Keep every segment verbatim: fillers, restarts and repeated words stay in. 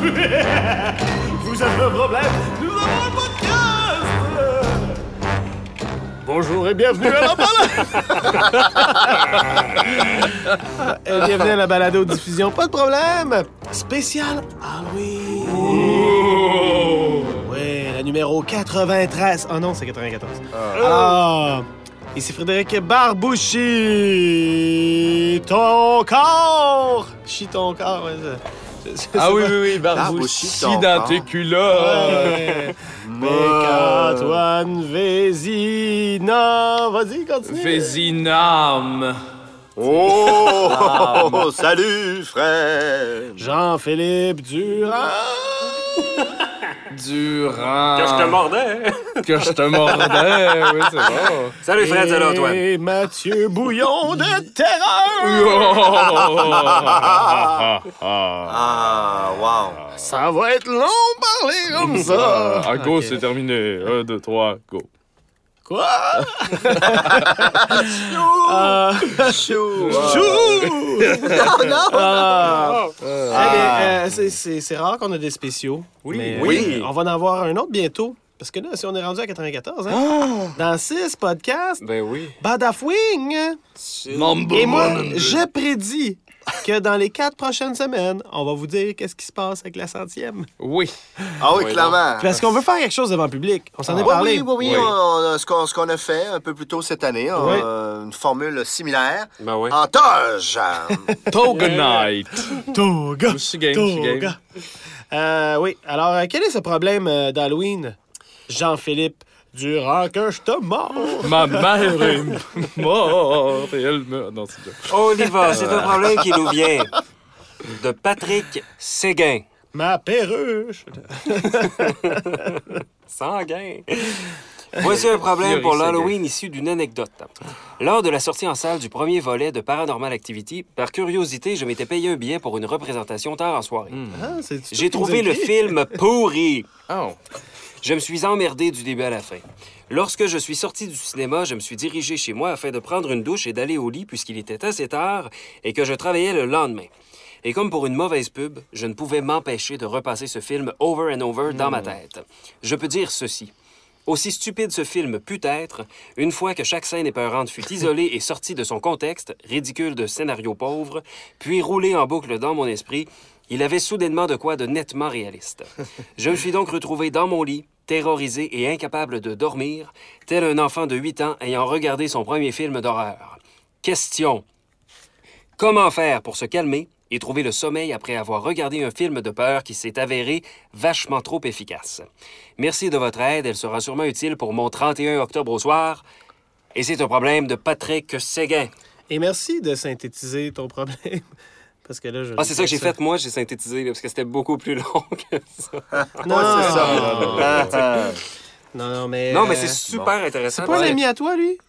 Vous avez un problème? Nous avons un podcast! Bonjour et bienvenue à la balade! euh, bienvenue à la balado-diffusion, pas de problème! Spécial Halloween! Oh! Oui, la numéro quatre-vingt-treize. Oh non, c'est quatre-vingt-quatorze. Ah. Alors, ici Frédéric Barbouchi. Ton corps! Chie ton corps, ouais, ça. Je, je ah oui, pas. oui, oui, Barbouchi dans tes culottes. Ouais. Antoine Vézina. Vas-y, continue. Vézinam. Oh, oh, oh, salut, frère. Jean-Philippe Durand. Durand. Que je te mordais. Que je te mordais, oui, c'est bon. Salut, Fred, salut, Antoine. Et Mathieu Bouillon de Terreur. Ah, wow. Ça va être long parler comme ça. Ah, go, Ok. c'est terminé. Un, deux, trois, go. Quoi? Ah. Chou. Chou! Non, non. Ah. Eh bien, euh, c'est- c'est c'est rare qu'on a des spéciaux. Oui. mais, Oui. euh, on va en avoir un autre bientôt. Parce que là, si on est rendu à quatre-vingt-quatorze, hein? Dans six podcasts, Ben oui. Badafwing! Number Et moi, one. je prédis que dans les quatre prochaines semaines, on va vous dire qu'est-ce qui se passe avec la centième. Oui. Ah oui, Oui, clairement. Parce qu'on veut faire quelque chose devant le public. On s'en est Oui, parlé. oui, oui, oui. Oui. On- on- ce qu'on ce qu'on a fait un peu plus tôt cette année, on- Oui. euh, une formule similaire. Ben oui. En toge. Togonite. Toga! Je suis game, je suis game. Toga! Euh, oui, alors, euh, quel est ce problème euh, d'Halloween? Jean-Philippe Durand, que je te mords! Ma mère est morte et elle meurt. Non, c'est bien. On y va. C'est un problème qui nous vient de Patrick Séguin. Ma perruche! Sanguin. Voici un problème pour Fury l'Halloween issu d'une anecdote. Lors de la sortie en salle du premier volet de Paranormal Activity, par curiosité, je m'étais payé un billet pour une représentation tard en soirée. Ah, c'est- c'est J'ai toi qui trouvé nous as le écrit? film pourri. Oh. Je me suis emmerdé du début à la fin. Lorsque je suis sorti du cinéma, je me suis dirigé chez moi afin de prendre une douche et d'aller au lit puisqu'il était assez tard et que je travaillais le lendemain. Et comme pour une mauvaise pub, je ne pouvais m'empêcher de repasser ce film over and over dans ma tête. Je peux dire ceci. Aussi stupide ce film put être, une fois que chaque scène épeurante fut isolée et sortie de son contexte, ridicule de scénario pauvre, puis roulée en boucle dans mon esprit, il avait soudainement de quoi de nettement réaliste. Je me suis donc retrouvé dans mon lit, terrorisé et incapable de dormir, tel un enfant de huit ans ayant regardé son premier film d'horreur. Question. Comment faire pour se calmer et trouver le sommeil après avoir regardé un film de peur qui s'est avéré vachement trop efficace? Merci de votre aide, elle sera sûrement utile pour mon trente et un octobre au soir. Et c'est un problème de Patrick Séguin. Et merci de synthétiser ton problème. Parce que là, je... Ah, c'est ça que j'ai fait, moi, j'ai synthétisé, là, parce que c'était beaucoup plus long que ça. Non, Ouais, c'est ça. ça. Non, non, mais... Non, mais euh, c'est super intéressant. C'est pas un Ouais. ami à toi, lui?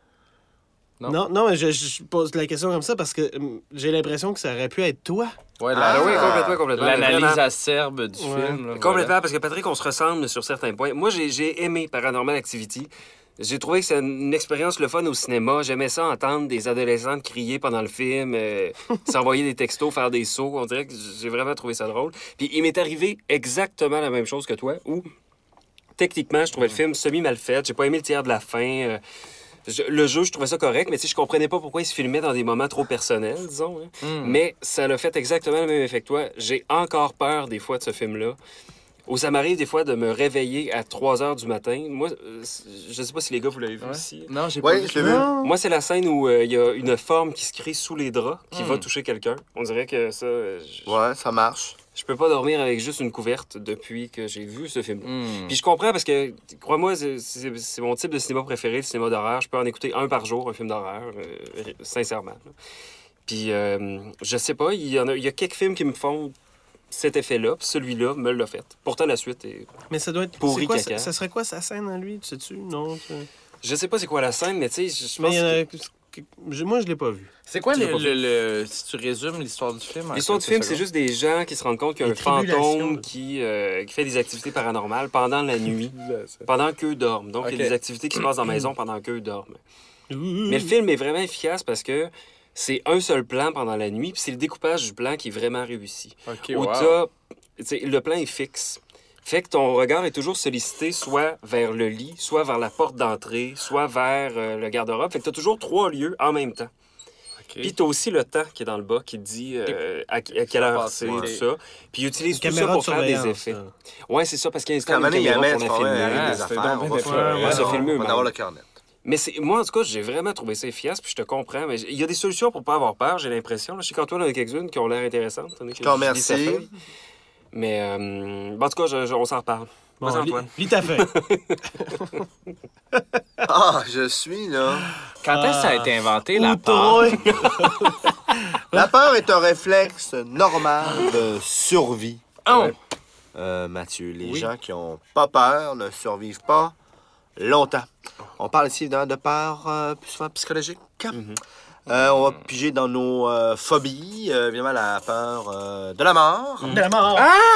Non. Non, non, mais je, je pose la question comme ça parce que hum, j'ai l'impression que ça aurait pu être toi. Ouais, Ah, la- oui, complètement, complètement. l'analyse Vraiment. acerbe du Ouais. film. là, Complètement, voilà. parce que Patrick, on se ressemble sur certains points. Moi, j'ai, j'ai aimé Paranormal Activity. J'ai trouvé que c'est une expérience le fun au cinéma. J'aimais ça entendre des adolescentes crier pendant le film, euh, s'envoyer des textos, faire des sauts. On dirait que j'ai vraiment trouvé ça drôle. Puis il m'est arrivé exactement la même chose que toi, où techniquement, je trouvais le film semi-mal fait. J'ai pas aimé le tiers de la fin. euh, je- le jeu, je trouvais ça correct, mais tu sais, je comprenais pas pourquoi il se filmait dans des moments trop personnels, disons. hein. Hmm. Mais ça l'a fait exactement le même effet que toi. J'ai encore peur des fois de ce film-là. Ou ça m'arrive des fois de me réveiller à trois heures du matin. Moi, euh, je sais pas si les gars, vous l'avez vu Ouais. aussi. Non, j'ai pas Oui, vu. je l'ai vu. Non. Moi, c'est la scène où euh, il y a une forme qui se crée sous les draps, qui Hmm. va toucher quelqu'un. On dirait que ça... euh, je- Ouais, ça marche. Je peux pas dormir avec juste une couverte depuis que j'ai vu ce film. Hmm. Puis je comprends parce que, crois-moi, c'est- c'est c'est mon type de cinéma préféré, le cinéma d'horreur. Je peux en écouter un par jour, un film d'horreur, euh, sincèrement. là. Puis, euh, je sais pas, il y, en a, il y a quelques films qui me font cet effet-là, puis celui-là me l'a fait. Pourtant, la suite est... Mais ça doit être... Pourri c'est quoi, caca. ça, ça serait quoi sa scène à lui, tu sais-tu? Non. tu- Je sais pas c'est quoi la scène, mais tu sais, je- je Mais pense il y en a... que... que- je- Moi, je l'ai pas vu. C'est quoi Tu le, l'as pas le- le- Si tu résumes l'histoire du film? en L'histoire du quelques film, c'est secondes. juste des gens qui se rendent compte qu'il y a Les un fantôme tribulations. qui, euh, qui fait des activités paranormales pendant la nuit, pendant qu'eux dorment. Donc, il y a Ok. des activités qui se passent dans la maison pendant qu'eux dorment. Mais le film est vraiment efficace parce que c'est un seul plan pendant la nuit, puis c'est le découpage du plan qui est vraiment réussi. OK, Où wow. t'as tu sais, le plan est fixe. Fait que ton regard est toujours sollicité soit vers le lit, soit vers la porte d'entrée, soit vers euh, le garde-robe. Fait que t'as toujours trois lieux en même temps. OK. Puis t'as aussi le temps qui est dans le bas qui te dit euh, à, à quelle heure c'est, Ouais. tout ça. Puis ils utilisent tout ça Caméra de pour faire des surveillance, effets. ça. Ouais, c'est ça, parce qu'il y a Quand une même, il y a caméra mettre pour la filmer. des Ah, c'était affaires. donc On bien va fait. faire- Ouais, ça on filme mieux, va même. avoir le cœur net. Mais c'est, moi, en tout cas, j'ai vraiment trouvé ça efficace, puis je te comprends. Mais il y a des solutions pour pas avoir peur, j'ai l'impression. Là, je sais qu'Antoine en a quelques-unes qui ont l'air intéressantes. Je te remercie. Mais, euh, en tout cas, je- je- on s'en reparle. Bon, Vas-y, lis, Antoine. lis ta feuille. Ah, je suis là. Quand est-ce que ça a été inventé, la Ou peur? toi. La peur est un réflexe normal de survie. Oh! Euh, Mathieu, les Oui. gens qui ont pas peur ne survivent pas longtemps. On parle ici évidemment de peur euh, plus souvent psychologique. Euh, on va piger dans nos euh, phobies. Euh, évidemment, la peur euh, de la mort. De la mort.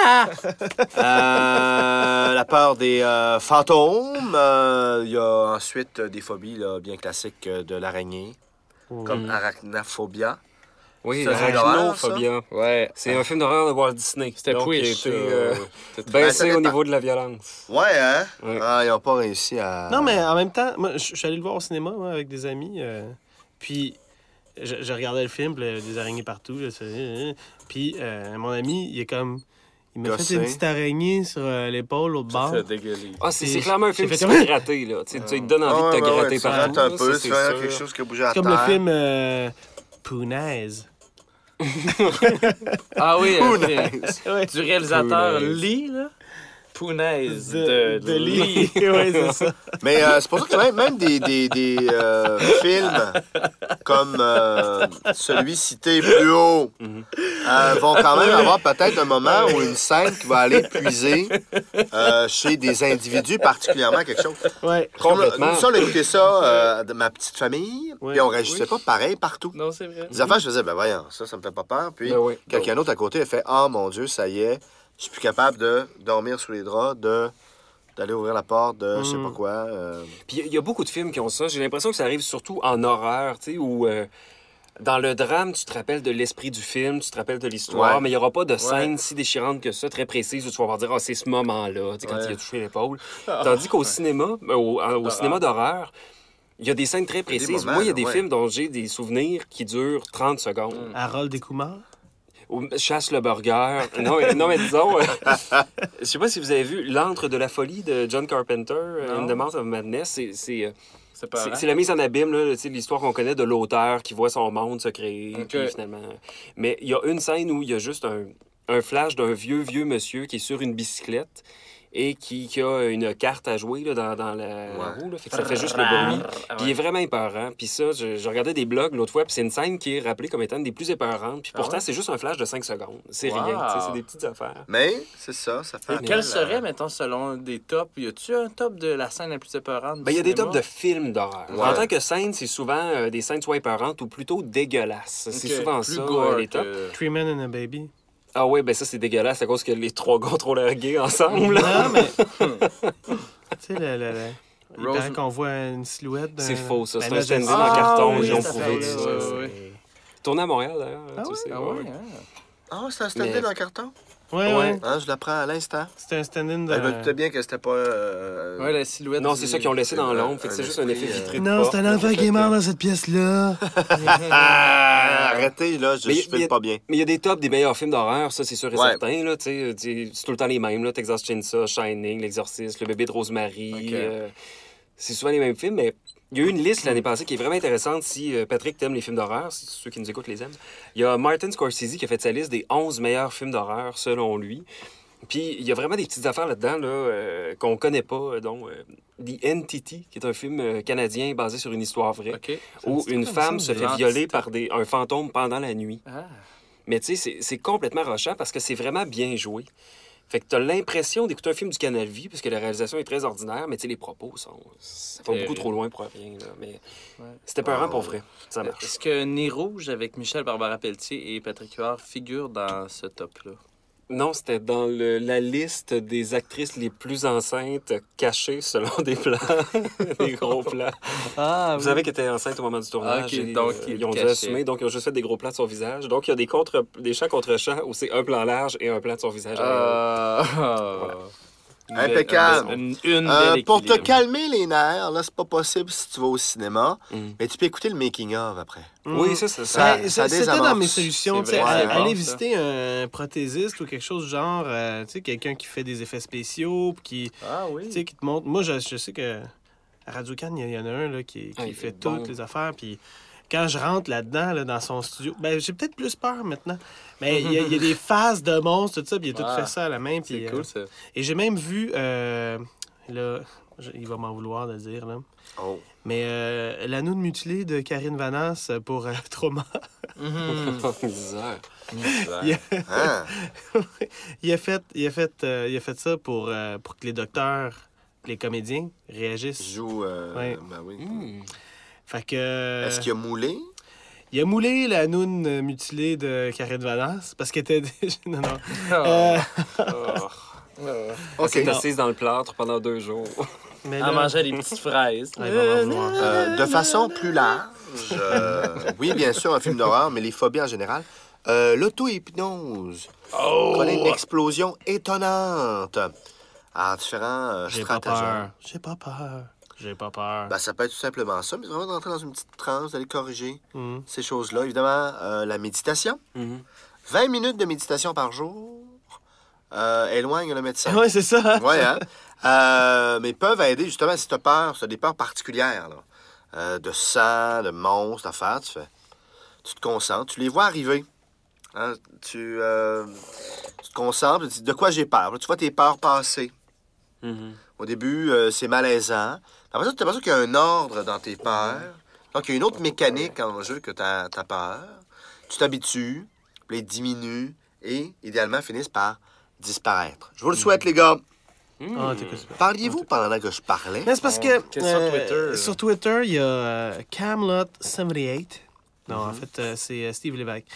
Euh, la peur des euh, fantômes. Euh, Il y a ensuite euh, des phobies là, bien classiques euh, de l'araignée, comme arachnophobia. Oui, Ça, c'est l'horreur, Arachnophobia. Ouais. C'est un film d'horreur de Walt Disney. C'était Donc, il a push. été, euh, C'était Ben, ça baissé au dépend. niveau de la violence. Ouais, hein? Ouais. Ah, ils n'ont pas réussi à... Non, mais en même temps, moi, je je suis allé le voir au cinéma moi, avec des amis. euh, puis, je, je regardais le film, puis là, des araignées partout. Là, ça- euh, puis, euh, mon ami, il est comme. Il m'a Gossé. fait une petite araignée sur euh, l'épaule, au bord. C'est dégueulé. Ah, c'est, Et c'est clairement un film j'ai qui fait se comme- fait gratter, là. Tu sais, tu te donnes envie Ah, de te ouais, ouais, gratter tu partout. grattes un là, peu, ça, tu c'est fais sûr. quelque chose qui a bougé à C'est terre. comme le film euh, Punaise. Ah oui, un film Ouais. du réalisateur Punaise. Lee, là. Punaise De, de Lee. ouais, c'est ça. Mais euh, c'est pour ça que même, même des, des, des euh, films comme euh, celui cité plus haut euh, vont quand même avoir peut-être un moment où une scène qui va aller puiser euh, chez des individus particulièrement quelque chose. Ouais. Complètement. Nous, ça, on a écouté ça euh, de ma petite famille, Ouais. puis on réagissait pas pareil partout. Non, c'est vrai. Des affaires, je faisais, ben voyons, ça, ça me fait pas peur. Puis Ben oui. quelqu'un d'autre à côté a fait, ah mon Dieu, ça y est, je suis plus capable de dormir sous les draps, de d'aller ouvrir la porte, de je sais pas quoi. euh. Puis il y a beaucoup de films qui ont ça. J'ai l'impression que ça arrive surtout en horreur, tu sais, où euh, dans le drame, tu te rappelles de l'esprit du film, tu te rappelles de l'histoire, Ouais. mais il n'y aura pas de scène si déchirante que ça, très précise, où tu vas pouvoir dire, ah, c'est ce moment-là, tu sais, quand Ouais. il a touché l'épaule. Tandis qu'au cinéma, euh, au, en- au cinéma d'horreur, il y a des scènes très précises. moments, Moi, il y a des ouais. films dont j'ai des souvenirs qui durent trente secondes. Harold Descoumars. Ou Chasse le burger. Non, mais, non, mais disons, euh, je sais pas si vous avez vu L'antre de la folie de John Carpenter, euh, Non. In the Mouth of Madness. C'est, c'est, euh, C'est pas c'est, vrai. c'est la mise en abîme, là, tu sais, l'histoire qu'on connaît de l'auteur qui voit son monde se créer, Ok. puis finalement... Mais il y a une scène où il y a juste un, un flash d'un vieux, vieux monsieur qui est sur une bicyclette et qui, qui a une carte à jouer là, dans, dans la roue. Là, fait que ça fait juste le bruit. Ah Puis il est vraiment épeurant. Puis ça, je, je regardais des blogs l'autre fois, puis c'est une scène qui est rappelée comme étant une des plus épeurantes. Puis pourtant, ouais? c'est juste un flash de cinq secondes. C'est Wow. rien, tu sais, c'est des petites affaires. Mais c'est ça, ça fait Et appel Quel à- serait, mettons, selon des tops? Y a-tu un top de la scène la plus épeurante? du Ben, il y a des cinéma? tops de films d'horreur. Ouais. En tant que scène, c'est souvent euh, des scènes soit épeurantes ou plutôt dégueulasses. C'est Ok, souvent plus ça, gore euh, les tops. que- Three Men and a Baby. Ah oui, ben ça, c'est dégueulasse à cause que les trois gars trop largués ensemble. là. Non, mais. tu sais, le. le, le... Il Rose- paraît qu'on voit une silhouette d'un... C'est faux, ça. C'est Ben un là, je stand-in sais. en Ah, carton. oui, Ils ont cette prouvé affaire-là, ça. ouais, c'est- ouais. Tourné à Montréal, d'ailleurs. Ah tu ouais? sais, Ah ouais. ouais, hein? Ah, c'est un stand-in Mais- dans le carton? Ouais, ouais. Hein, je l'apprends à l'instant. C'était un stand-in de... Je me doutais bien que c'était pas... euh, Ouais, la silhouette. Non, du- c'est ça qu'ils ont laissé dans euh, l'ombre. Fait que un c'est juste un effet esprit, vitré de Non, porte, c'est un là, enfant fait qui est que- mort dans cette pièce-là. Ah, arrêtez, là, je Mais ne y- y file a- pas bien. Mais il y a des tops des meilleurs films d'horreur, ça, c'est sûr et Ouais. certain. Là, tu sais, tu sais, c'est tout le temps les mêmes. Là, Texas Chainsaw, Shining, L'Exorciste, Le bébé de Rosemary. Ok. euh, c'est souvent les mêmes films, mais il y a eu une liste l'année passée qui est vraiment intéressante si euh, Patrick t'aime les films d'horreur, si ceux qui nous écoutent les aiment. Il y a Martin Scorsese qui a fait sa liste des onze meilleurs films d'horreur selon lui. Puis il y a vraiment des petites affaires là-dedans là, euh, qu'on connaît pas, euh, dont euh, The Entity, qui est un film euh, canadien basé sur une histoire vraie, OK. où dit une comme femme ça, se fait l'entité. violer par des, un fantôme pendant la nuit. Ah. Mais tu sais, c'est- c'est complètement rochant parce que c'est vraiment bien joué. Fait que t'as l'impression d'écouter un film du Canal Vie, parce que la réalisation est très ordinaire, mais tu sais, les propos sont... Ça va Euh, beaucoup trop loin pour rien, là. Mais Ouais. c'était peurant pour vrai. Ça marche. Est-ce que Nez Rouge avec Michel Barbara Pelletier et Patrick Huard figure dans ce top-là? Non, c'était dans le- la liste des actrices les plus enceintes cachées selon des plans, des gros plans. Ah, Vous savez qu'elle était enceinte au moment du tournage. Ok, et, donc, euh, ils ils ont dû cachaient. assumer, donc ils ont juste fait des gros plans de son visage. Donc il y a des, contre, des champs contre champs où c'est un plan large et un plan de son visage. Euh... Une belle- Impeccable. Une, une Euh, belle pour te équilibre. calmer les nerfs, là, c'est pas possible si tu vas au cinéma, Mm. mais tu peux écouter le making-of après. Oui, ça, c'est ça. Ça- Ben, ça ça- C'était dans désamorce. mes solutions. C'est tu sais, vrai, aller c'est aller bon, visiter un prothésiste ou quelque chose du genre, euh, tu sais, quelqu'un qui fait des effets spéciaux, puis qui, Ah oui. tu sais, qui te montre. Moi, je, je sais que à Radio-Can, il y, en a un là, qui, qui Ah, il fait est bon. toutes les affaires. Puis quand je rentre là-dedans, là, dans son studio, ben, j'ai peut-être plus peur maintenant. Mais il y, a- il y a des phases de monstres, tout ça, puis il a tout Ah, fait ça à la main. C'est Puis, euh, cool, ça. et j'ai même vu, euh, là, je- il va m'en vouloir de le dire, là. Oh. Mais euh, l'anneau de mutilé de Karine Vanasse pour euh, Trauma. Bizarre. Il a, Hein? il a fait, il a fait, euh, il a fait ça pour, euh, pour que les docteurs, les comédiens réagissent. Joue. Euh, Ouais. Ben oui. Hmm. Fait que. Est-ce qu'il a moulé? Il a moulé la noune mutilée de Karine Vanasse parce qu'elle était déjà. Non, non. Oh. Euh, Oh. OK. Elle s'est assise dans le plâtre pendant deux jours. mais Elle là- mangeait des petites fraises. Ouais, il va m'en vouloir. Euh, de façon plus large, euh, oui, bien sûr, un film d'horreur, mais les phobies en général. Euh, L'auto-hypnose connaît une explosion étonnante en différents euh, J'ai pas stratagèmes. peur. J'ai pas peur. J'ai pas peur. Ben, ça peut être tout simplement ça, mais vraiment d'entrer dans une petite transe, d'aller corriger Hum. ces choses-là. Évidemment, euh, la méditation. Mhm. vingt minutes de méditation par jour euh, éloigne le médecin. Ouais, c'est ça. Oui, hein? Euh, mais ils peuvent aider, justement, si tu as peur, si tu as des peurs particulières, là, euh, de sang, de monstres, d'affaires, tu fais. Tu te concentres, tu les vois arriver. Hein? Tu, euh, tu te concentres, tu te dis de quoi j'ai peur. Là, tu vois tes peurs passer. Mhm. Au début, euh, c'est malaisant. Après ça, tu as l'impression qu'il y a un ordre dans tes peurs. Donc, il y a une autre mécanique en jeu que ta, ta peur. Tu t'habitues, puis ils diminuent et, idéalement, finissent par disparaître. Je vous le souhaite, les gars. Ah, t'écoutes pas. Parliez-vous pendant que je parlais? Mais c'est parce que. Qu'est-ce sur euh, Twitter, là? Sur Twitter, il y a euh, Camelot soixante-dix-huit. Non, en fait, euh, c'est euh, Steve Lévesque.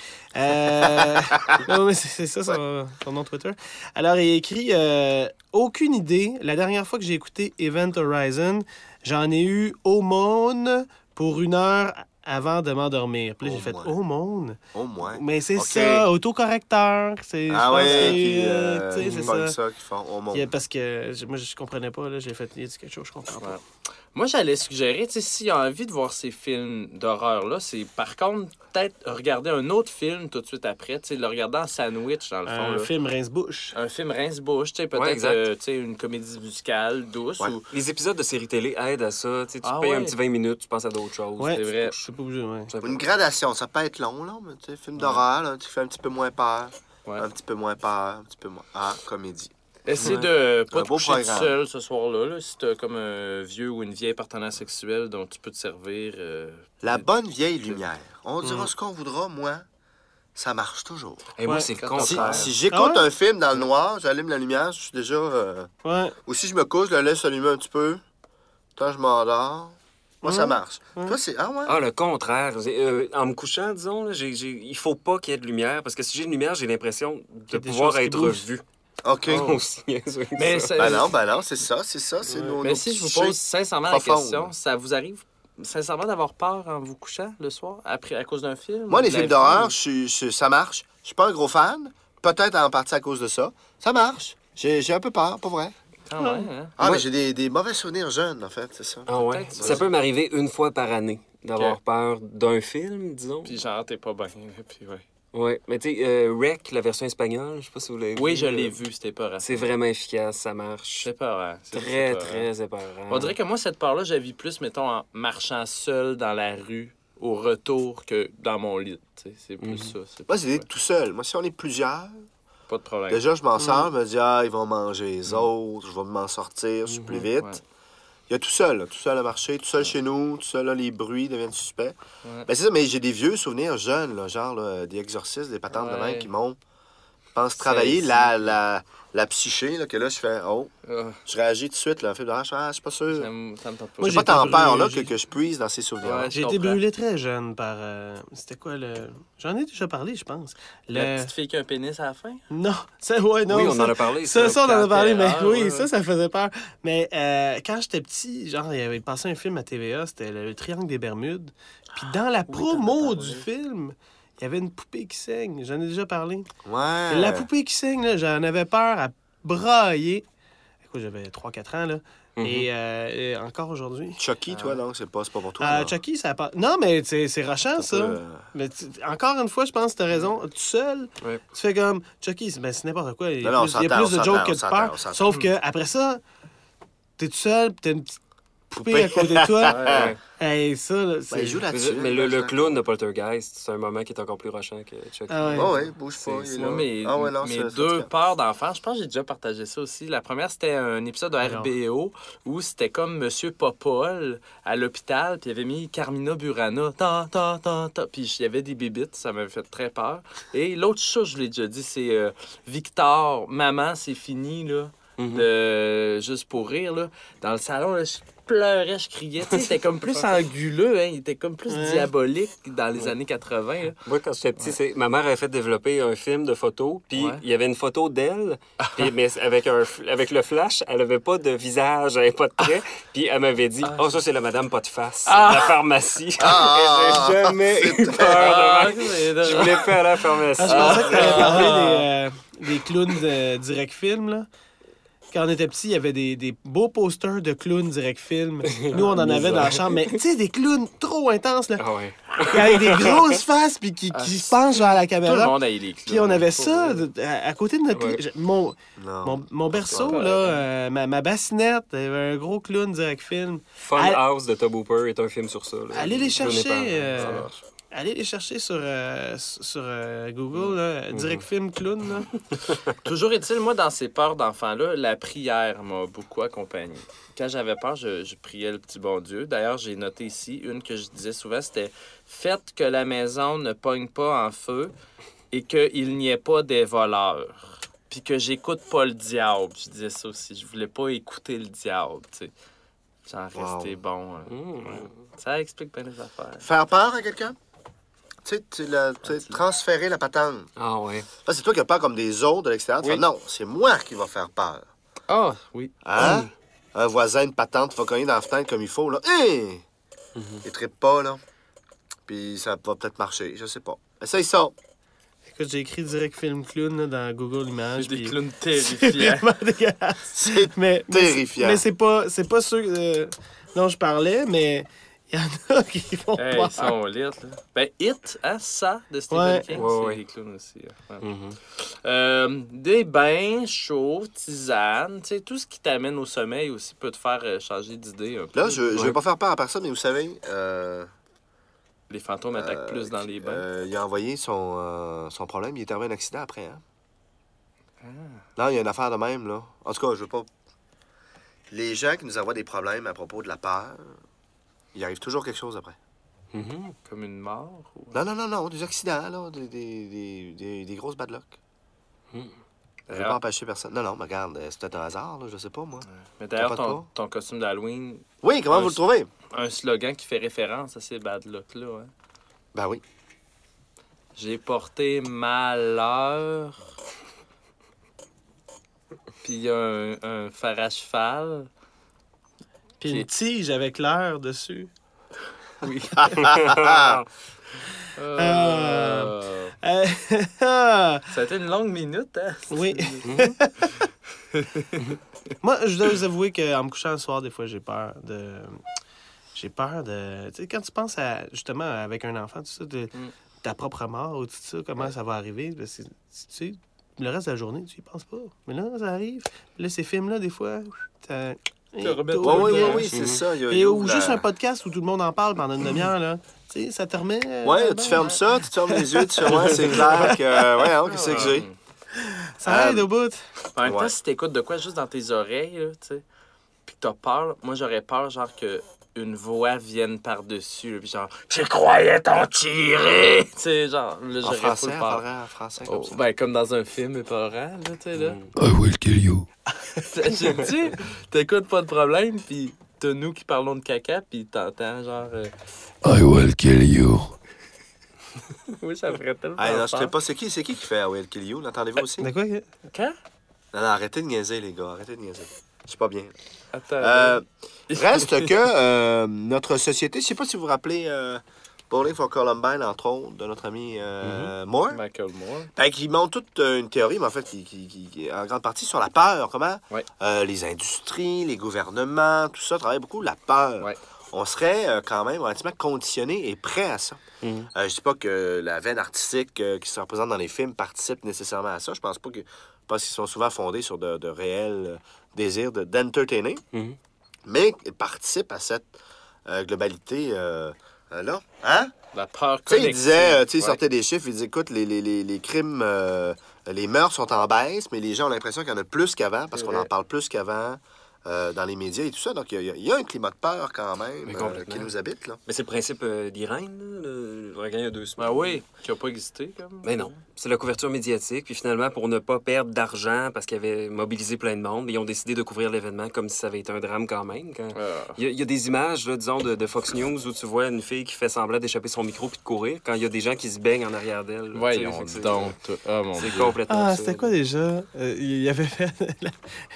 Euh... non, mais c'est c'est ça son, son nom Twitter. Alors, il écrit euh, aucune idée. La dernière fois que j'ai écouté Event Horizon, j'en ai eu aumône pour une heure avant de m'endormir. Puis là, j'ai fait Aumône. aumône. Au moins. Mais c'est Ok. ça, autocorrecteur. C'est, je Ah pense ouais, que, qui, euh, euh, tu sais, qui c'est pognent ça. ça, qui font au monde. Il y a- Parce que je- moi, je comprenais pas. Là, j'ai fait, il y a quelque chose, je comprends pas. Ouais. Moi, j'allais suggérer, tu sais, s'il y a envie de voir ces films d'horreur-là, c'est par contre peut-être regarder un autre film tout de suite après, tu sais, le regarder en sandwich, dans le fond. Un là. film rince-bouche. Un film rince-bouche, tu sais, peut-être Ouais, exact. euh, tu sais, une comédie musicale douce. Ouais. Ou... Les épisodes de séries télé aident à ça. Tu sais, tu Ah payes ouais. un petit vingt minutes, tu penses à d'autres choses. Ouais, c'est vrai. Je suis pas obligé, ouais. Une gradation, ça peut être long, là, mais tu sais, film d'horreur, là, tu fais un petit peu moins peur, Ouais. un petit peu moins peur, un petit peu moins. Ah, comédie. Essaye Ouais. de pas Un te beau coucher tout programme. seul ce soir-là, là, si t'as comme un vieux ou une vieille partenaire sexuelle dont tu peux te servir. euh, La c'est- bonne vieille lumière. On dira Mm. ce qu'on voudra, moi, ça marche toujours. Et moi, Ouais. c'est le Si, contraire. si j'écoute Ah ouais? un film dans le noir, j'allume la lumière, je suis déjà. euh, Ouais. Ou si je me couche, je le laisse allumer un petit peu. Tant je m'endors. Moi, ça Ouais. marche. Ouais. Toi, c'est. Ah ouais? Ah, le contraire. C'est, euh, en me couchant, disons, là, j'ai, j'ai- il faut pas qu'il y ait de lumière, parce que si j'ai de lumière, j'ai l'impression y de a des pouvoir choses qui être bougent. vu. OK. Aussi niaiseux que Mais ça. c'est- Ben non, ben non, c'est ça, c'est ça. C'est Ouais. nos, Mais nos si je vous psychés. pose sincèrement la profondes. question, ça vous arrive sincèrement d'avoir peur en vous couchant le soir après, à cause d'un film? Moi, ou les de films la d'horreur, vie? je suis- je- ça marche. Je suis pas un gros fan. Peut-être en partie à cause de ça. Ça marche. J'ai j'ai un peu peur, pas vrai? Ah ouais, hein? Ah, Moi- mais j'ai des, des mauvais souvenirs jeunes, en fait, c'est ça. Ah ouais. Peut-être, Ça ouais. peut m'arriver une fois par année d'avoir Ok. peur d'un film, disons. Puis genre, t'es pas bien. là, Puis ouais. Ouais. Mais tu sais, euh, Rec, la version espagnole, je sais pas si vous l'avez vu. Oui, je l'ai euh, vu, c'était pas C'est vraiment efficace, ça marche. C'est pas Très, très épeurant. On dirait que moi, cette peur-là, je la vis plus, mettons, en marchant seul dans la rue au retour que dans mon lit. tu sais. C'est plus Mhm. ça. C'est Moi, plus- c'est d'être tout seul. Moi, si on est plusieurs, Pas de problème. déjà, je m'en sors, je me dis, ah, ils vont manger les autres, je vais m'en sortir, je suis plus vite. Ouais. Il y a tout seul, là, tout seul à marcher, tout seul chez nous, tout seul, là, les bruits deviennent suspects. Ouais. Ben, c'est ça, mais j'ai des vieux souvenirs jeunes, là, genre là, des exorcistes, des patentes de Ouais. même qui m'ont pense travailler la, la, la psyché, là, que là, je fais, oh, Ah, je réagis tout de suite, là, un film d'horreur, je fais, ah, je suis pas sûr. ça me ça me tente pas. Moi, J'ai j'ai pas tant été peur, là, brûlé, que, j'ai- que je puise dans ces souvenirs. Ouais. J'ai Je été comprends. brûlé très jeune par... euh, C'était quoi le... J'en ai déjà parlé, je pense. La Le... petite fille qui a un pénis à la fin? Non, ça, ouais, non. oui, on ça... en a parlé. Ça, ça, on en a quand parlé, t'es- mais ah, oui, ouais, ça, ouais. ça faisait peur. Mais euh, quand j'étais petit, genre, il avait passé un film à T V A, c'était le, le Triangle des Bermudes. Puis dans la promo t'en as du parlé. film, il y avait une poupée qui saigne. J'en ai déjà parlé. Ouais. La poupée qui saigne, là, j'en avais peur à brailler. Écoute, j'avais trois quatre ans, là. Mhm. Et, euh, et encore aujourd'hui. Chucky, toi, non, c'est pas, c'est pas pour toi. Euh, là. Chucky, ça a pas... Non, mais c'est c'est rochant, C'est ça. un peu, euh, Mais tu- encore une fois, je pense que tu as raison. Tout seul, Ouais. tu fais comme Chucky, c'est ben, c'est n'importe quoi. Il y a Non, non, plus, on il y a s'entend, plus on de jokes s'entend, que on de s'entend, peur. on s'entend. Sauf que après ça, t'es tout seul, pis t'as une petite poupée, Poupée. à côté de toi. Ouais. Hey, ça, là, Ben, c'est... il joue Mais, là-dessus. mais le, là, le je- clown de Poltergeist, c'est un moment qui est encore plus rochant que Chucky. Ah ouais. Oh, ouais, bouge pas. C'est il est moi, là. mes, Ah ouais, non, mes c'est- c'est deux fatigant. peurs d'enfant, je pense que j'ai déjà partagé ça aussi. La première, c'était un épisode de Alors. R B O où c'était comme Monsieur Popol à l'hôpital, puis il avait mis Carmina Burana, ta, ta, ta, ta, puis il y avait des bébites, ça m'avait fait très peur. Et l'autre chose, je l'ai déjà dit, c'est euh, Victor, maman, c'est fini, là, Mhm. de Juste pour rire, là. Dans le salon, là, je pleurais, je criais. Tu sais, c'était comme plus anguleux, hein, il était comme plus Ouais. diabolique dans les années quatre-vingts, là. Moi, quand j'étais petit, c'est- ma mère avait fait développer un film de photos, puis Ouais. il y avait une photo d'elle, puis mais avec, un, f- avec le flash, elle avait pas de visage, elle avait pas de trait, puis elle m'avait dit « Oh, ça, c'est la madame pas de face, Ah. de la pharmacie. Ah. Et j'ai jamais eu peur Ah, de ma... c'est- Je voulais pas aller à la pharmacie. Ah, je pensais que t'allais Ah. parler des, euh, des clowns de Direct Film, là. Quand on était petit, il y avait des, des beaux posters de clowns Direct Film. Nous, on en avait dans la chambre, mais tu sais, des clowns trop intenses, là. Ah ouais. Avec des grosses faces, puis qui, qui se penchent vers la Tout le caméra. monde a eu les clowns. Puis on avait Faut ça dire. de- à, à côté de notre Ouais. lit. Je- Mon, Non. mon, mon berceau, Ouais. là, euh, ma, ma bassinette, il y avait un gros clown Direct Film. Fun Allez- House de Tob Hooper est un film sur ça. là. Allez les Je connais chercher. pas. euh, Ça marche. allez les chercher sur, euh, sur euh, Google, là, Direct Film Clown. Là. Toujours est-il, moi, dans ces peurs d'enfants-là, la prière m'a beaucoup accompagné. Quand j'avais peur, je, je priais le petit bon Dieu. D'ailleurs, j'ai noté ici, une que je disais souvent, c'était « Faites que la maison ne pogne pas en feu et qu'il n'y ait pas des voleurs. » Puis que j'écoute pas le diable. Je disais ça aussi. Je voulais pas écouter le diable, tu sais. J'en Wow. restais bon. hein. Mmh. Ouais. Ça explique bien les affaires. Faire peur à quelqu'un? Tu sais, tu l'as- tu sais, transférer la patente. Ah ouais. Là, c'est toi qui as peur comme des autres de l'extérieur. Tu Oui. fais, non, c'est moi qui va faire peur. Ah, oui. Hein? Un voisin de patente va cogner dans la fenêtre comme il faut, là. Hé! Il trippe pas, là. Puis ça va peut-être marcher, je sais pas. Essaye ça. Écoute, j'ai écrit Direct Film Clown là, dans Google Images. C'est des puis- clowns C'est terrifiants. vraiment dégueulasse. C'est Mais, mais, terrifiant. mais c'est pas, c'est pas ceux euh, dont je parlais, mais il y en a qui font Hey, peur. ils sont lit, là. Ben, It, hein, ça, de Stephen Ouais. King, Ouais, c'est ouais. des clowns aussi. hein. Ouais. Mhm. Euh, des bains chauds, tisanes, tu sais, tout ce qui t'amène au sommeil aussi peut te faire euh, changer d'idée un peu. Là, je, je vais Ouais. pas faire peur à personne, mais vous savez, euh, Les fantômes attaquent plus dans les bains. euh, il a envoyé son, euh, son problème. Il est arrivé un accident après, hein? Ah. Non, il y a une affaire de même, là. En tout cas, je veux pas... Les gens qui nous envoient des problèmes à propos de la peur, il arrive toujours quelque chose après. Mhm. Comme une mort. Ou... Non, non, non, non, des accidents, là, des, des, des, des, des grosses bad luck. Je veux D'ailleurs- pas empêcher personne. Non, non, mais regarde, euh, c'est peut-être un hasard, là, je sais pas, moi. Mais d'ailleurs, Capote ton, pas. ton costume d'Halloween, Oui, comment Un- vous le trouvez? un slogan qui fait référence à ces bad luck-là. Hein. Ben oui. J'ai porté malheur. Puis il y a un, un fer à cheval. Puis une tige avec l'heure dessus. Oui. Euh. Euh... Euh, Ça a été une longue minute, hein? oui. Moi, je dois vous avouer qu'en me couchant le soir, des fois, j'ai peur de... J'ai peur de... Tu sais, quand tu penses à, justement, avec un enfant, tout ça, de Mm. ta propre mort ou tout ça, comment ça va arriver, parce que, tu sais, le reste de la journée, tu y penses pas. Mais là, ça arrive. Là, ces films-là, des fois, ça... Te remettre Oui, oui, oui, Ouais. oui, c'est ça. il y a- il Et y a ou la- juste un podcast où tout le monde en parle pendant une demi-heure, là. Tu sais, ça te remet... euh, Ouais, ben, tu fermes ça, tu te fermes les yeux, tu fais, ouais, c'est clair que, euh, ouais, hein, qu'est-ce que j'ai? Ça aide Euh, au bout. En même temps, Ouais. si t'écoutes de quoi juste dans tes oreilles, là, tu sais, puis que t'as peur, moi j'aurais peur, genre que une voix vienne par-dessus, là, puis genre « Je croyais t'en tirer! » Tu sais, genre, là, En j'aurais français, full on peur. parlerait en français comme Oh, ça. ben, comme dans un film épeurant, là, tu sais, là. I will kill you. J'ai dit, t'écoutes pas de problème, puis t'as nous qui parlons de caca, puis t'entends genre... euh, I will kill you. Oui, ça ferait tellement Hey, non, je sais peur. pas, c'est qui, c'est qui qui fait I Will Kill You? L'entendez-vous aussi? De quoi? que- Quand? Non, non, arrêtez de niaiser, les gars, arrêtez de niaiser. Je suis pas bien. Attends. Euh, reste que euh, notre société, je sais pas si vous vous rappelez euh, Bowling for Columbine, entre autres, de notre ami euh, Moore. Michael Moore. Ben, qui montre toute euh, une théorie, mais en fait, qui, qui, qui- qui est en grande partie sur la peur. Comment? Ouais. Euh, les industries, les gouvernements, tout ça travaille beaucoup la peur. Ouais. On serait euh, quand même relativement conditionné et prêt à ça. Mhm. Euh, je dis pas que la veine artistique euh, qui se représente dans les films participe nécessairement à ça. Je pense pas que. Je pense qu'ils sont souvent fondés sur de, de réels euh, désirs de- d'entertainer, Mhm. mais ils participent à cette euh, globalité euh, euh, là. Hein? La peur Tu sais, il collective. disait, euh, tu sais, il Ouais. sortait des chiffres, il disait, écoute, les, les, les, les crimes, euh, les meurtres sont en baisse, mais les gens ont l'impression qu'il y en a plus qu'avant, parce C'est qu'on vrai. en parle plus qu'avant euh, dans les médias et tout ça. Donc, il y, a- il y a un climat de peur quand même Mais euh, complètement. qui nous habite, là. Mais c'est le principe euh, d'Irène, là, le l'ouragan il y a deux semaines. Ben oui, qui a pas existé, comme. Mais non, c'est la couverture médiatique. Puis finalement, pour ne pas perdre d'argent, parce qu'ils avaient mobilisé plein de monde, ils ont décidé de couvrir l'événement comme si ça avait été un drame quand même. Quand... Ah. Il, y a, il y a des images, là, disons, de, de Fox News où tu vois une fille qui fait semblant d'échapper son micro puis de courir quand il y a des gens qui se baignent en arrière d'elle. là, tu sais, Voyons fait que c'est- donc. Oh mon C'est Dieu. complètement Ah, absurde. c'était quoi déjà? Euh, il avait fait la,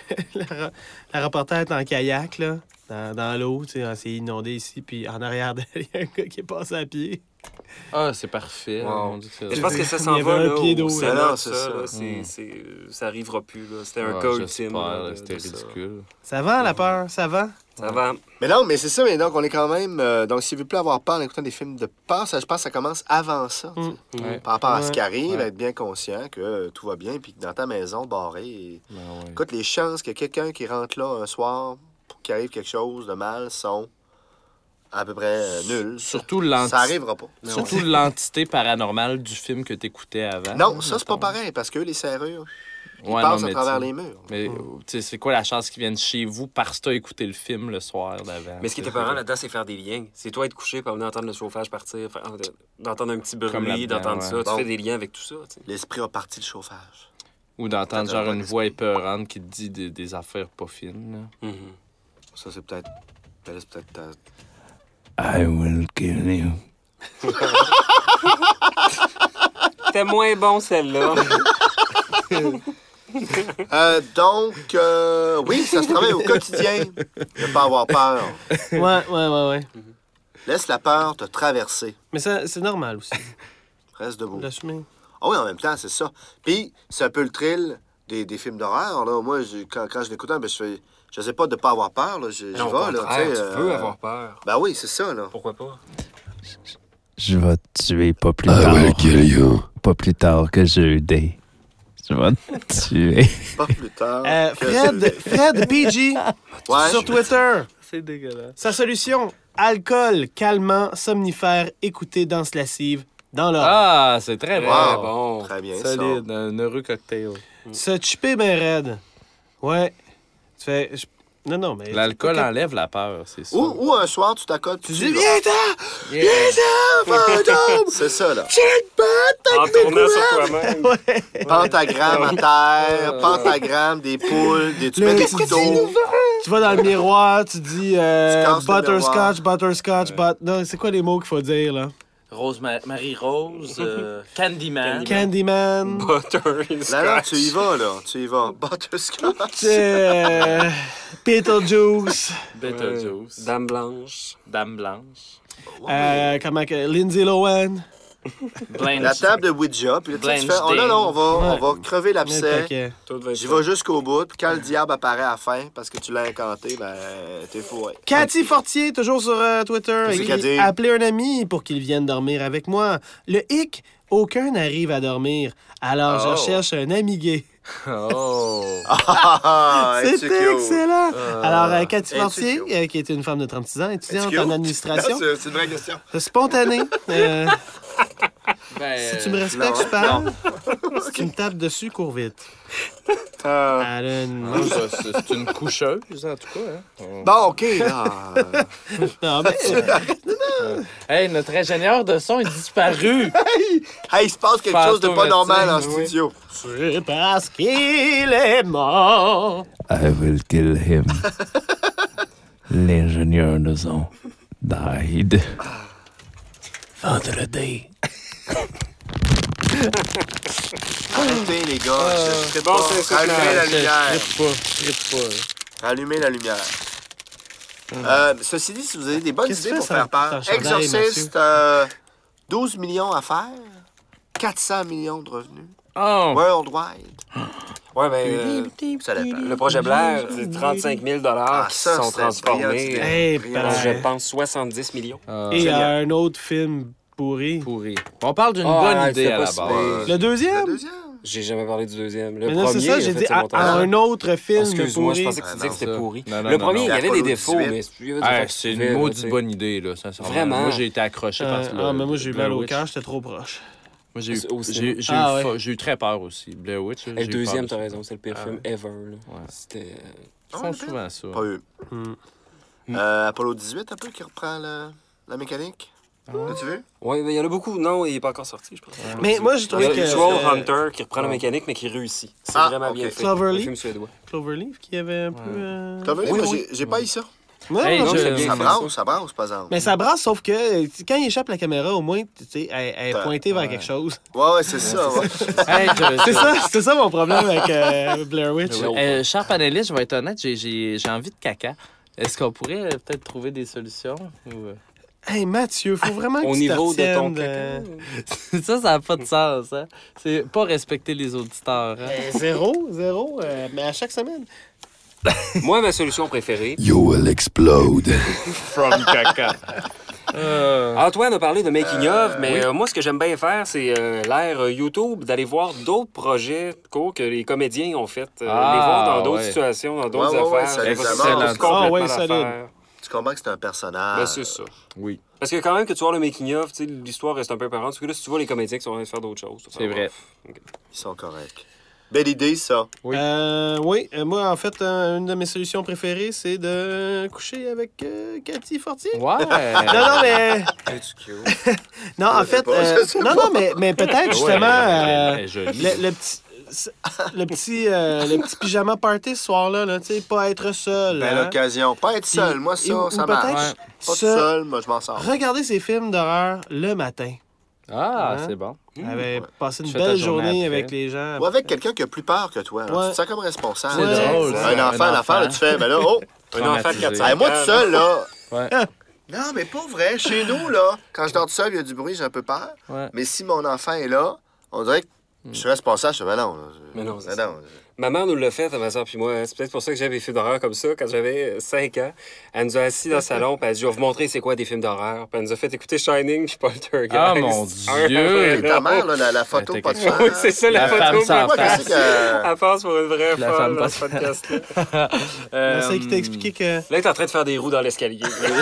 la, la reporter est en kayak, là, dans, dans l'eau, tu sais, c'est inondé ici, puis en arrière d'elle, il y a un gars qui est passé à pied. Ah, c'est parfait. Wow. Mon Dieu, c'est Mais je pense que ça Il y s'en avait va, un là, pied au d'eau, là. Sénat, Non, tout c'est ça, ça. là, c'est- Mm. c'est- ça arrivera plus, là. C'était un Ouais, cas j'espère, ultime. là, là, de- C'était de ça. ridicule. Ça va, la peur? Ça va? Ça va. Mais non, mais c'est ça, mais donc on est quand même. euh, donc, s'il veut plus avoir peur en écoutant des films de peur, ça, je pense que ça commence avant ça. tu sais. Mm. Ouais. Par rapport à ce Ouais. qui arrive, Ouais. être bien conscient que euh, tout va bien, puis que dans ta maison, barrée. et- Ben ouais. Écoute, les chances que quelqu'un qui rentre là un soir pour qu'il arrive quelque chose de mal sont à peu près euh, nulles. Surtout l'enti- Ça arrivera pas. Surtout l'entité paranormale du film que t'écoutais avant. Non, ça, c'est pas pareil, parce que eux, les serrures, ils Ouais, passent non, à mais travers tu- les murs. Mais tu sais, c'est quoi la chance qu'ils viennent chez vous parce que t'as écouté le film le soir d'avant? Mais ce qui était parent là-dedans, c'est faire des liens. C'est toi être couché, puis venir entendre le chauffage partir, faire- d'entendre un petit Comme bruit, là-dedans, d'entendre ouais. ça. Tu Bon. fais des liens avec tout ça. tu sais. L'esprit a parti le chauffage. Ou d'entendre T'as genre un une bon voix épeurante qui te dit des, des affaires pas fines. là. Mhm. Ça, c'est peut-être. ben là, c'est peut-être. euh, I will kill you. C'était moins bon, celle-là. Euh, donc, euh, oui, ça se travaille au quotidien de pas avoir peur. Ouais, ouais, ouais, ouais. Laisse la peur te traverser. Mais ça, c'est normal aussi, Reste debout. l'assumer. Ah oui, en même temps, c'est ça. Puis, c'est un peu le thrill des, des films d'horreur. Là. Moi, je- quand, quand je l'écoutais, ben, je fais. Je sais pas de pas avoir peur. Là. Je, j'y Non, au vais, là. contraire, tu tu sais, veux euh, avoir peur. Ben oui, c'est ça, là. Pourquoi pas? Je vais te tuer pas plus I tard. will kill you. Pas plus tard que jeudi. Je vais te tuer. Pas plus tard. Euh, que Fred, Fred P G, Ouais. sur Twitter, C'est dégueulasse. sa solution, alcool, calmant, somnifère, écouter danse lascive, dans l'ordre. Ah, c'est très Très bon. bon. Très bien, ça. Solide, un heureux cocktail. Se chipper ben raide. Ouais. Tu fais... je- Non, non, mais... L'alcool Quand- enlève la peur, c'est ça. Ou, ou un soir, tu t'accotes. Tu tu dis, vas. viens-t'en! Yeah. Fantôme! C'est ça, là. En tournant sur toi-même. Pentagramme à terre, pentagramme, des poules, des, tu Le mets des petit couteaux. Tu vas dans le miroir, tu dis euh, Tu casses le butterscotch, butterscotch, but... Non, c'est quoi les mots qu'il faut dire, là? Rose Ma- Marie-Rose, euh, Candyman. Candyman, Butter is Là, là, scotch. tu y vas, là. Tu y vas. Butterscotch. euh, Beetlejuice, Beetlejuice. Dame blanche. Dame Blanche. euh, comment que... Lindsay Lohan. Blanche. La table de Ouija, puis là, tu sais, tu fais, oh non, non, on va, on va crever Le l'abcès. paquet. Tout va être J'y vais jusqu'au bout, puis quand le diable apparaît à la fin, parce que tu l'as incanté, ben, t'es fou, ouais. Cathy Fortier, toujours sur euh, Twitter. Qu'est-ce écrit, qu'elle dit? Appelez un ami pour qu'il vienne dormir avec moi. Le hic, aucun n'arrive à dormir. Alors, Oh. je cherche un ami gay. Oh. Ah, C'est es-tu cute? excellent. Alors, euh, Cathy Es-tu Fortier, cute? euh, qui est une femme de trente-six ans, étudiante Es-tu en cute? administration, C'est c'est une vraie question. spontanée. Euh, Ben, si tu me respectes, non, je parle. Si tu me tapes dessus, cours vite. Euh, Elle a une... Non, ça, c'est c'est une coucheuse, en tout cas. Hein. Bon, OK, là. Non, mais... Hey, notre ingénieur de son est disparu. Hey, il se passe quelque chose de pas normal en studio. C'est parce qu'il est mort. I will kill him. L'ingénieur de son died. Vendredi. Arrêtez, les gars. Je serai bon, pas. c'est ça, Rallumez la Je lumière. trippe pas, je trippe pas. Rallumez la lumière. Euh, ceci dit, si vous avez des bonnes Qu'est-ce que idées tu pour fais faire sans- peur, sans chandail, Exorcist, euh, douze millions à faire, quatre cents millions de revenus, Oh! worldwide. Ouais, ben, euh, Ça dépend. le projet Blair, c'est trente-cinq mille Ah, qui ça, se sont c'est transformés. brillant, euh, Hey, brillant. Je ben, pense soixante-dix millions. Ah, Et Génial. un autre film pourri. pourri. On parle d'une Ah, bonne ouais, idée c'est à pas la si base. pire. Le Le deuxième? deuxième? J'ai jamais parlé du deuxième. Le Mais non, premier, c'est ça, il a j'ai fait dit ses à, montages. à un autre film Excuse-moi, je pourri. pensais que tu Ah, disais non, que c'était ça. pourri. Non, non, le non, premier, non. il y avait des Apollo défauts, mais dix-huit. il y avait des Hey, affaires c'est qui une suivaient, maudite tu sais. bonne idée, là, sincèrement. Vraiment. Moi, j'ai été accroché par Euh, ce ah, mais moi, j'ai eu Blair mal au Witch. cœur, j'étais trop proche. Moi, j'ai eu, Au j'ai, cinéma. j'ai, Ah, eu, ouais. fa- j'ai eu très peur aussi. Blair Witch. là, Et j'ai le eu deuxième, peur t'as de ça. raison, c'est le pire Ah, film ouais. ever. là. Ouais. C'était... euh, Ils font souvent ça. Pas eux. Hmm. Euh, Apollo dix-huit, un peu, qui reprend le- la mécanique. L'as-tu vu? Ouais, mais il y en a beaucoup. Non, il n'est pas encore sorti, je pense. Mais moi, j'ai Il y trouvé a que... Troll euh, Hunter qui reprend la mécanique, mais qui réussit. C'est Ah, vraiment ok. bien fait. Cloverleaf? Un film suédois. Cloverleaf qui avait un peu... euh, T'as vu? Oui, Moi, oui. j'ai- j'ai pas eu ça. Ouais, Hey, non, je- mais- c'est bien Ça fait, brasse, ça brasse, par exemple. Mais ça brasse, sauf que tu- quand il échappe la caméra, au moins, tu sais, elle, elle est T'as- pointée vers quelque chose. Ouais, ouais, c'est ça. ouais. Hey, je- C'est je- ça, c'est ça mon problème avec euh, Blair Witch. Euh, cher panéliste, je vais être honnête, j'ai, j'ai, j'ai envie de caca. Est-ce qu'on pourrait euh, peut-être trouver des solutions? Ou, euh? Hey Mathieu, faut vraiment que Au tu niveau de ton t'abstiennes caca. Ça, ça n'a pas de sens. Hein? C'est pas respecter les auditeurs. Hein? Euh, zéro, zéro, euh, mais à chaque semaine. Moi, ma solution préférée. You will explode. From caca. Euh, Antoine a parlé de making of, mais euh, moi, ce que j'aime bien faire, c'est euh, l'ère euh, YouTube, d'aller voir d'autres projets courts que les comédiens ont fait. euh, Ah, les voir dans d'autres ouais. situations, dans d'autres Ouais, ouais, ouais, affaires. ça les Parce que amorce. c'est complètement Ah, ouais, l'affaire. solide. Tu comprends que c'est un personnage. Ben, c'est ça. oui, Parce que quand même que tu vois le making-of, tu sais, l'histoire reste un peu parente. Parce que là, si tu vois les comédiens qui sont en train de faire d'autres choses. tu vas c'est faire, vrai. Ils sont corrects. Belle idée, ça. Oui. Euh, oui, euh, moi, en fait, euh, une de mes solutions préférées, c'est de coucher avec euh, Cathy Fortier. Ouais. Non, non, mais... C'est cute. Non, en Je sais fait... pas, euh, je sais non, non, mais, mais peut-être, justement... euh, Elle est jolie. le, le petit... Le petit, euh, le petit pyjama party ce soir-là, là, tu sais, pas être seul. Belle hein. occasion. Pas être seul. Puis- Moi, ou- ça, ou ça peut-être marche. Pas tout seul. seul, moi, je m'en sors. Regardez ces films d'horreur le matin. Ah, Hein? c'est bon. Avait ouais. passé une Tu fais ta belle journée journée après. avec les gens. Ou avec quelqu'un qui a plus peur que toi. là. Ouais. Tu te sens comme responsable. C'est Ouais. drôle. Un ça. enfant, l'enfant, là, tu fais, ben là, oh, Un enfant de Traumatisé. quatre hey, moi tout seul, là. Ouais. Non, mais pas vrai. Chez nous, là, quand je dors tout seul, il y a du bruit, j'ai un peu peur. Ouais. Mais si mon enfant est là, on dirait que je suis responsable. Je fais, ben non. là, je- Mais non, c'est ben ça. non. Ma mère nous l'a fait, ma soeur puis moi. C'est peut-être pour ça que j'avais des films d'horreur comme ça. Quand j'avais cinq ans, elle nous a assis dans le salon, puis elle a dit, je vais vous montrer c'est quoi des films d'horreur. Puis elle nous a fait écouter Shining puis Poltergeist. Ah, mon Un Dieu! Et ta mère, là, la, la photo, Elle pas de était fer. Oui, c'est ça, la, La femme photo. sans Moi, face. Qu'est-ce que- Elle passe pour une vraie La folle femme dans pas ce de- podcast-là. Euh, C'est qui t'a expliqué que... Là, il est en train de faire des roues dans l'escalier.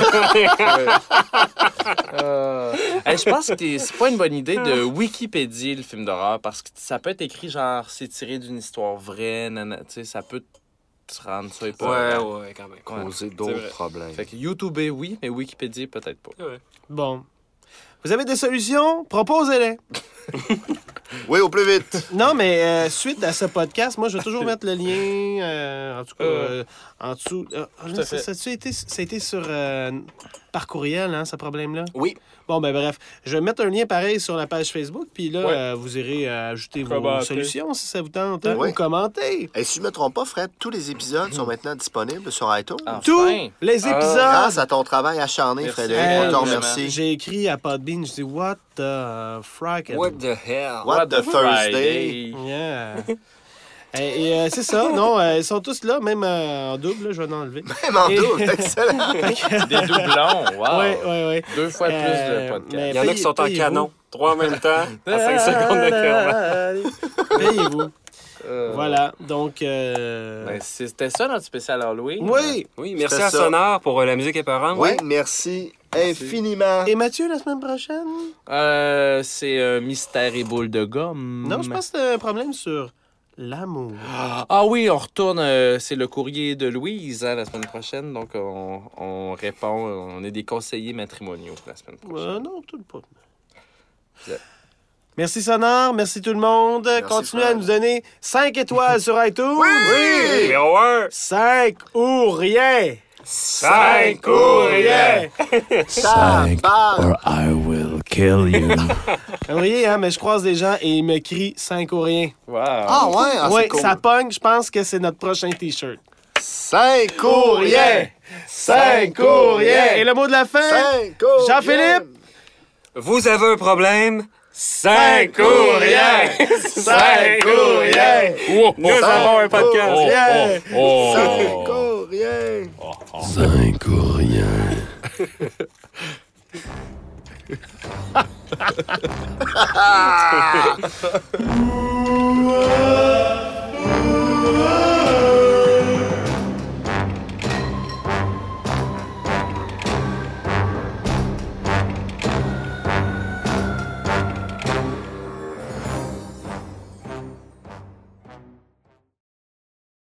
Euh, hey, je pense que t'es- c'est pas une bonne idée de Wikipédier le film d'horreur parce que ça peut être écrit genre c'est tiré d'une histoire vraie, nana, tu sais, ça peut te rendre ça ouais, épeurant. ouais, quand même. Causer C'est d'autres vrai. problèmes. Fait que YouTube, oui, mais Wikipédia, peut-être pas. Ouais. Bon. Vous avez des solutions? Proposez-les. Oui, au plus vite. Non, mais euh, suite à ce podcast, moi, je vais toujours mettre le lien, euh, en tout cas, euh, en dessous. Euh, à ça, fait. ça, ça a été, ça a été sur, euh, par courriel, hein, ce problème-là? Oui. Bon, ben bref, je vais mettre un lien pareil sur la page Facebook, puis là, Ouais. euh, vous irez euh, ajouter vos Commenter. solutions si ça vous tente, hein, Oui. ou commenter. Et si je ne me trompe pas, Fred, tous les épisodes sont maintenant disponibles sur iTunes. Enfin. Tous les Ah. épisodes! Grâce à ton travail acharné, Merci. Frédéric. Euh, On te vraiment. remercie. J'ai écrit à Podbean, je dis, what the frack? What the hell? What the Thursday? Yeah. Et, et, euh, c'est ça, non, euh, ils sont tous là, même euh, en double, là, je vais en enlever. Même en Et- double, excellent. Des doublons, wow! Oui, oui, oui. Deux fois plus Euh, de podcasts. mais- Il y en a qui sont en Payez-vous. canon. Trois en même temps, à cinq secondes d'intervalle. Payez-vous. Euh, Voilà, donc... Euh... Ben, c'était ça notre spécial Halloween. oui! Oui, merci C'était à ça. Sonar pour euh, la musique épeurante. Oui, merci infiniment. Et Mathieu, la semaine prochaine? Euh, c'est euh, Mystère et boule de gomme. Non, je pense que c'est un problème sur l'amour. Ah oui, on retourne. euh, c'est le courrier de Louise hein, la semaine prochaine. Donc, on, on répond. On est des conseillers matrimoniaux la semaine prochaine. Euh, non, tout le pas. Vous êtes- Merci Sonore, merci tout le monde. Continuez à Fred. nous donner cinq étoiles sur iTunes. Oui! Numéro un. cinq ou rien. Cinq ou rien. Cinq, Tabarnak. or I will kill you. Vous voyez, hein, mais je croise des gens et ils me crient cinq ou rien. Wow. Ah ouais, ah, Oui, c'est cool. ça pogne, je pense que c'est notre prochain T-shirt. Cinq courriers! cinq ou rien. Et le mot de la fin? Cinq courriers! Jean-Philippe? Vous avez un problème? cinq ou rien. cinq ou rien. Nous avons un podcast. Oh, Yeah. oh, oh. Cinq courriers! Cinq ou rien. Ah!